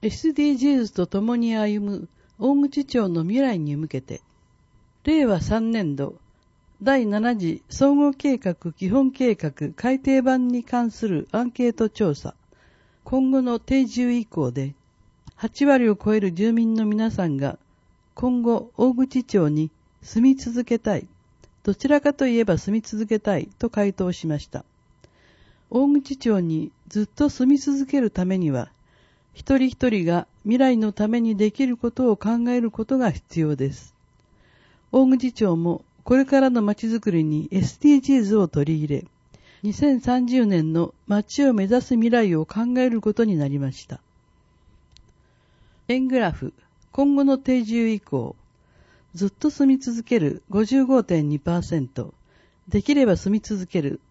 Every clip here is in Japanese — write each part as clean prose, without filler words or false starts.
SDGs と共に歩む大口町の未来に向けて、令和3年度第7次総合計画基本計画改訂版に関するアンケート調査、今後の定住以降で、8割を超える住民の皆さんが今後大口町に住み続けたい、どちらかといえば住み続けたいと回答しました。大口町にずっと住み続けるためには、一人一人が未来のためにできることを考えることが必要です。大口町もこれからの街づくりに SDGs を取り入れ、2030年の街を目指す未来を考えることになりました。円グラフ、今後の定住以降、ずっと住み続ける 55.2%、できれば住み続ける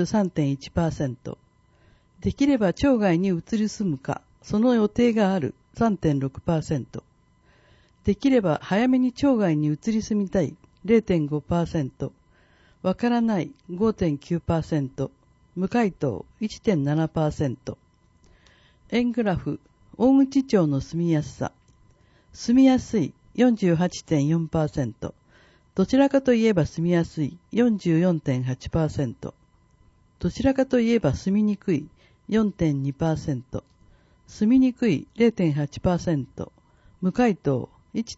33.1%、できれば町外に移り住むか、その予定がある 3.6%、できれば早めに町外に移り住みたい 0.5%、わからない 5.9%、無回答 1.7%。円グラフ、大口町の住みやすさ。住みやすい 48.4%、どちらかといえば住みやすい 44.8%、どちらかといえば住みにくい 4.2%、住みにくい 0.8%、無回答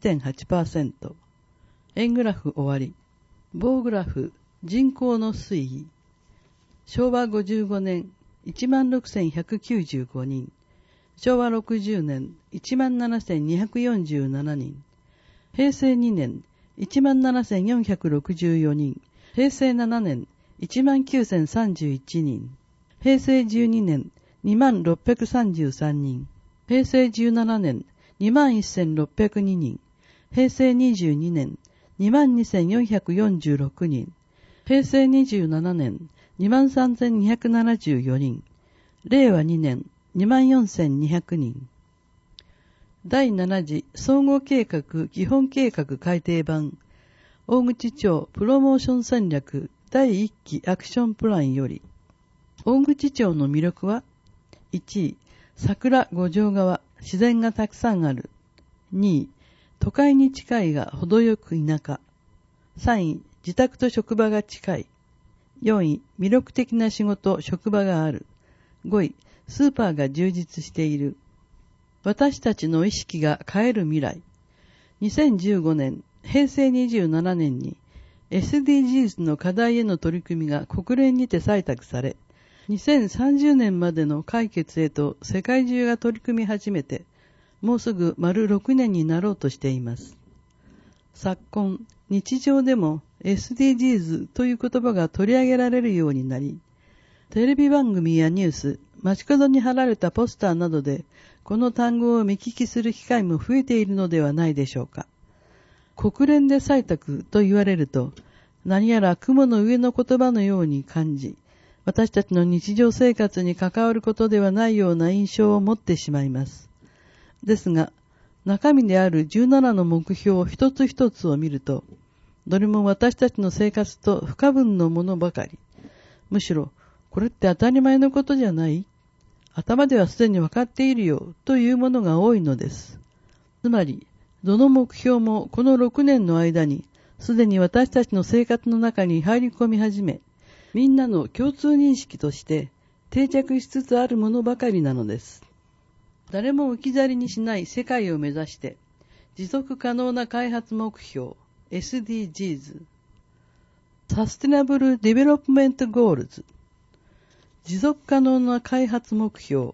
1.8%。円グラフ終わり。棒グラフ、人口の推移。昭和55年、16,195人。昭和60年、17,247人。平成2年、17,464人。平成7年、19,031人。平成12年、21,633人。平成17年、21,602人。平成22年、22,446人。平成27年、23,274人。令和2年、24,200人。第7次総合計画基本計画改訂版、大口町プロモーション戦略第1期アクションプランより、大口町の魅力は、1位、桜五条川、自然がたくさんある。2位、都会に近いが程よく田舎。3位、自宅と職場が近い。4位、魅力的な仕事、職場がある。5位、スーパーが充実している。私たちの意識が変える未来。2015年、平成27年に SDGs の課題への取り組みが国連にて採択され、2030年までの解決へと世界中が取り組み始めて、もうすぐ丸6年になろうとしています。昨今、日常でも SDGs という言葉が取り上げられるようになり、テレビ番組やニュース、街角に貼られたポスターなどで、この単語を見聞きする機会も増えているのではないでしょうか。国連で採択と言われると、何やら雲の上の言葉のように感じ、私たちの日常生活に関わることではないような印象を持ってしまいます。ですが、中身である17の目標一つ一つを見ると、どれも私たちの生活と不可分のものばかり。むしろ、これって当たり前のことじゃない？頭ではすでに分かっているよというものが多いのです。つまり、どの目標もこの6年の間にすでに私たちの生活の中に入り込み始め、みんなの共通認識として定着しつつあるものばかりなのです。誰も置き去りにしない世界を目指して、持続可能な開発目標 SDGs、サステナブルディベロップメントゴールズ、持続可能な開発目標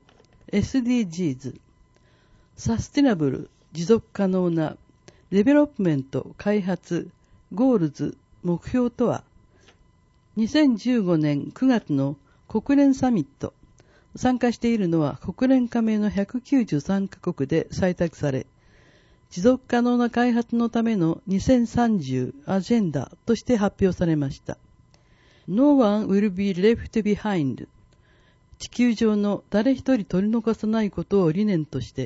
SDGs、サステナブル持続可能なデベロップメント開発ゴールズ目標とは、2015年9月の国連サミット、参加しているのは国連加盟の193カ国で採択され、持続可能な開発のための2030アジェンダとして発表されました。No one will be left behind。地球上の誰一人取り残さないことを理念として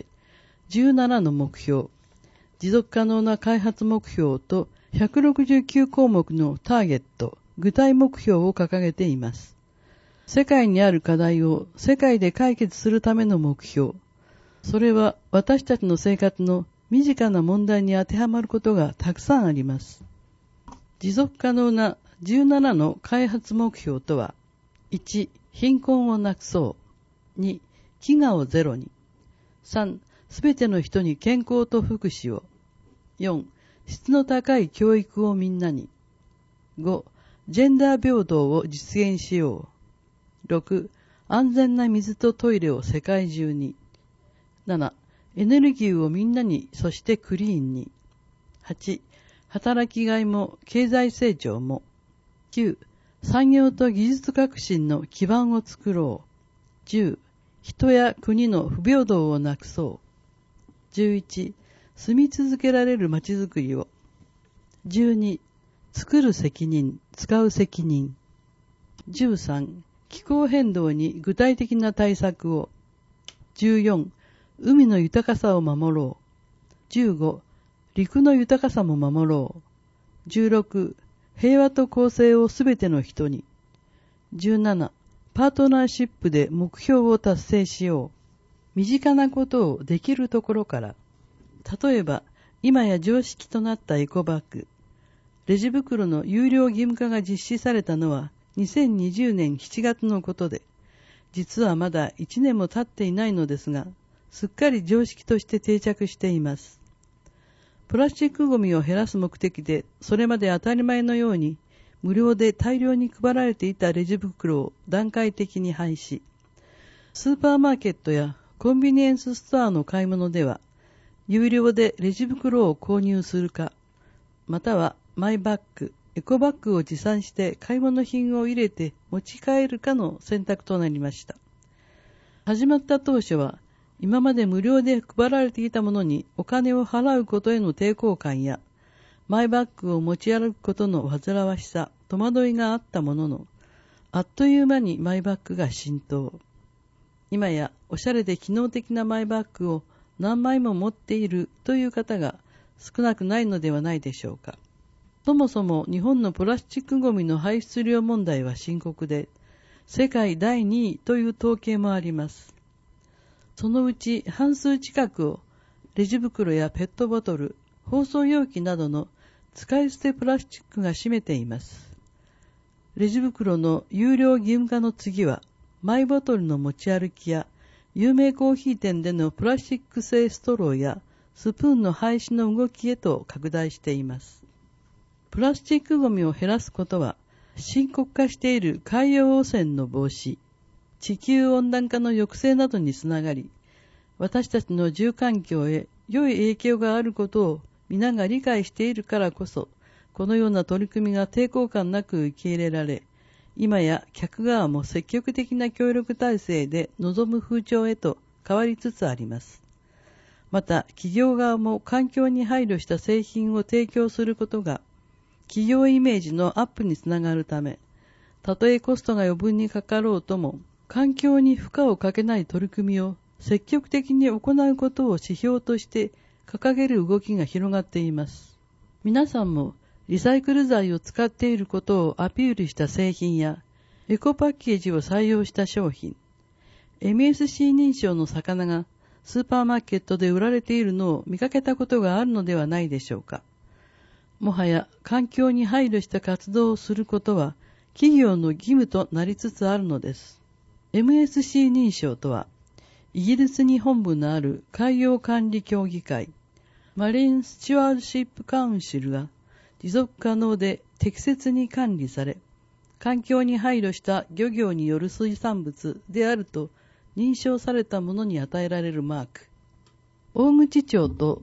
、17の目標、持続可能な開発目標と169項目のターゲット、具体目標を掲げています。世界にある課題を世界で解決するための目標、 それは私たちの生活の身近な問題に当てはまることがたくさんあります。持続可能な17の開発目標とは、1、貧困をなくそう。2、飢餓をゼロに。3、すべての人に健康と福祉を。4、質の高い教育をみんなに。5、ジェンダー平等を実現しよう。6、安全な水とトイレを世界中に。7、エネルギーをみんなに、そしてクリーンに。8、働きがいも経済成長も。9、産業と技術革新の基盤を作ろう。10、人や国の不平等をなくそう。11、住み続けられる街づくりを。12、作る責任、使う責任。13、気候変動に具体的な対策を。14、海の豊かさを守ろう。15、陸の豊かさも守ろう。16、平和と公正をすべての人に。17、パートナーシップで目標を達成しよう。身近なことをできるところから。例えば、今や常識となったエコバッグ。レジ袋の有料義務化が実施されたのは2020年7月のことで、実はまだ1年も経っていないのですが、すっかり常識として定着しています。プラスチックゴミを減らす目的で、それまで当たり前のように無料で大量に配られていたレジ袋を段階的に廃止。スーパーマーケットやコンビニエンスストアの買い物では、有料でレジ袋を購入するか、またはマイバッグ、エコバッグを持参して買い物品を入れて持ち帰るかの選択となりました。始まった当初は、今まで無料で配られていたものにお金を払うことへの抵抗感や、マイバッグを持ち歩くことの煩わしさ、戸惑いがあったものの、あっという間にマイバッグが浸透。今やおしゃれで機能的なマイバッグを何枚も持っているという方が少なくないのではないでしょうか。そもそも日本のプラスチックゴミの排出量問題は深刻で、世界第2位という統計もあります。そのうち半数近くをレジ袋やペットボトル、包装容器などの使い捨てプラスチックが占めています。レジ袋の有料義務化の次は、マイボトルの持ち歩きや、有名コーヒー店でのプラスチック製ストローやスプーンの廃止の動きへと拡大しています。プラスチックゴミを減らすことは、深刻化している海洋汚染の防止、地球温暖化の抑制などにつながり、私たちの住環境へ良い影響があることを皆が理解しているからこそ、このような取り組みが抵抗感なく受け入れられ、今や客側も積極的な協力体制で望む風潮へと変わりつつあります。また、企業側も環境に配慮した製品を提供することが、企業イメージのアップにつながるため、たとえコストが余分にかかろうとも、環境に負荷をかけない取り組みを積極的に行うことを指標として掲げる動きが広がっています。皆さんもリサイクル材を使っていることをアピールした製品やエコパッケージを採用した商品、MSC 認証の魚がスーパーマーケットで売られているのを見かけたことがあるのではないでしょうか。もはや環境に配慮した活動をすることは企業の義務となりつつあるのです。MSC 認証とは、イギリスに本部のある海洋管理協議会、マリン・スチュワードシップ・カウンシルが持続可能で適切に管理され、環境に配慮した漁業による水産物であると認証されたものに与えられるマーク。大口町と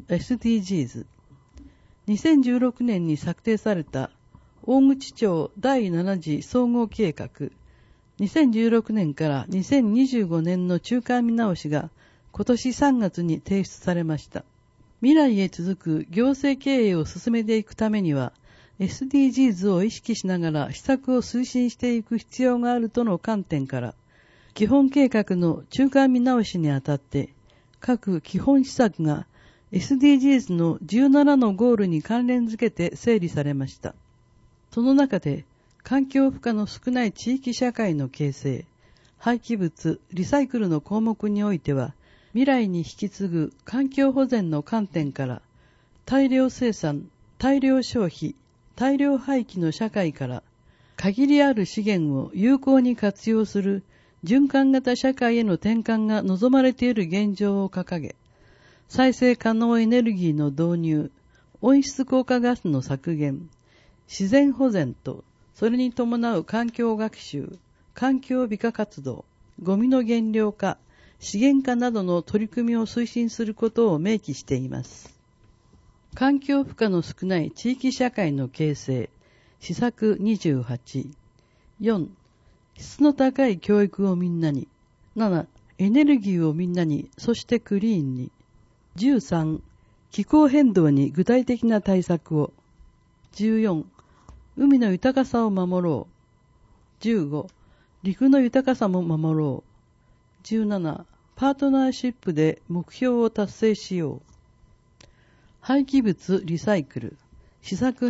SDGs。2016年に策定された大口町第7次総合計画、2016年から2025年の中間見直しが今年3月に提出されました。未来へ続く行政経営を進めていくためには、SDGs を意識しながら施策を推進していく必要があるとの観点から、基本計画の中間見直しにあたって、各基本施策が SDGs の17のゴールに関連づけて整理されました。その中で、環境負荷の少ない地域社会の形成、廃棄物、リサイクルの項目においては、 未来に引き継ぐ環境保全の観点から大量生産、大量消費、大量廃棄の社会から限りある資源を有効に活用する循環型社会への転換が望まれている現状を掲げ、再生可能エネルギーの導入、温室効果ガスの削減、自然保全とそれに伴う環境学習、環境美化活動、ゴミの減量化、資源化などの取り組みを推進することを明記しています。環境負荷の少ない地域社会の形成、施策28。4、質の高い教育をみんなに。7、エネルギーをみんなに、そしてクリーンに。13、気候変動に具体的な対策を。14、海の豊かさを守ろう。15、陸の豊かさも守ろう。17、パートナーシップで目標を達成しよう。廃棄物リサイクル、施策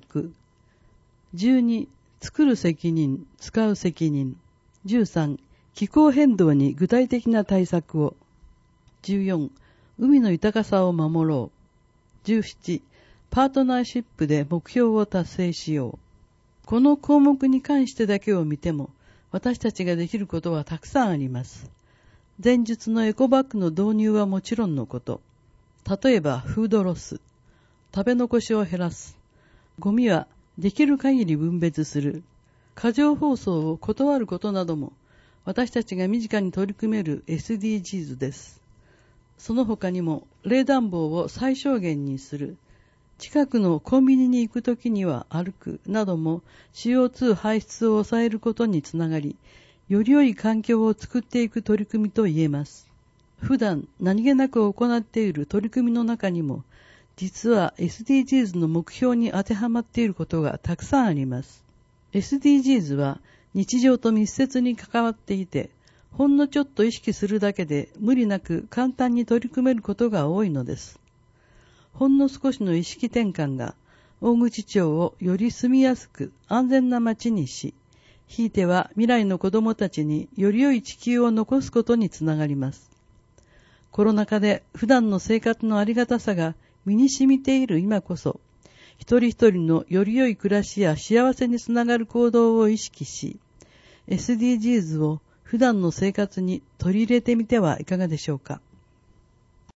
29。12、作る責任、使う責任。13、気候変動に具体的な対策を。14、海の豊かさを守ろう。17、パートナーシップで目標を達成しよう。この項目に関してだけを見ても、私たちができることはたくさんあります。前述のエコバッグの導入はもちろんのこと。例えば、フードロス。食べ残しを減らす。ゴミはできる限り分別する。過剰包装を断ることなども、私たちが身近に取り組める SDGs です。その他にも、冷暖房を最小限にする。近くのコンビニに行くときには歩くなども CO2 排出を抑えることにつながり、より良い環境を作っていく取り組みと言えます。普段何気なく行っている取り組みの中にも、実は SDGs の目標に当てはまっていることがたくさんあります。SDGs は日常と密接に関わっていて、ほんのちょっと意識するだけで無理なく簡単に取り組めることが多いのです。ほんの少しの意識転換が大口町をより住みやすく安全な街にし、ひいては未来の子供たちにより良い地球を残すことにつながります。コロナ禍で普段の生活のありがたさが身に染みている今こそ、一人一人のより良い暮らしや幸せにつながる行動を意識し、SDGs を普段の生活に取り入れてみてはいかがでしょうか。